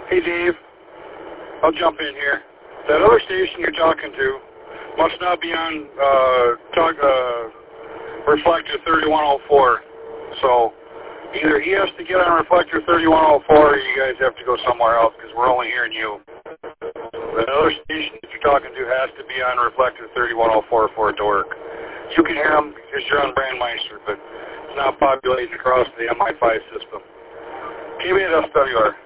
Hey, Dave. I'll jump in here. That other station you're talking to must not be on Reflector 3104. So either he has to get on Reflector 3104 or you guys have to go somewhere else because we're only hearing you. The other station that you're talking to has to be on Reflector 3104 for it to work. You can hear them because you're on Brandmeister, but it's not populating across the MI5 system. KBSWR.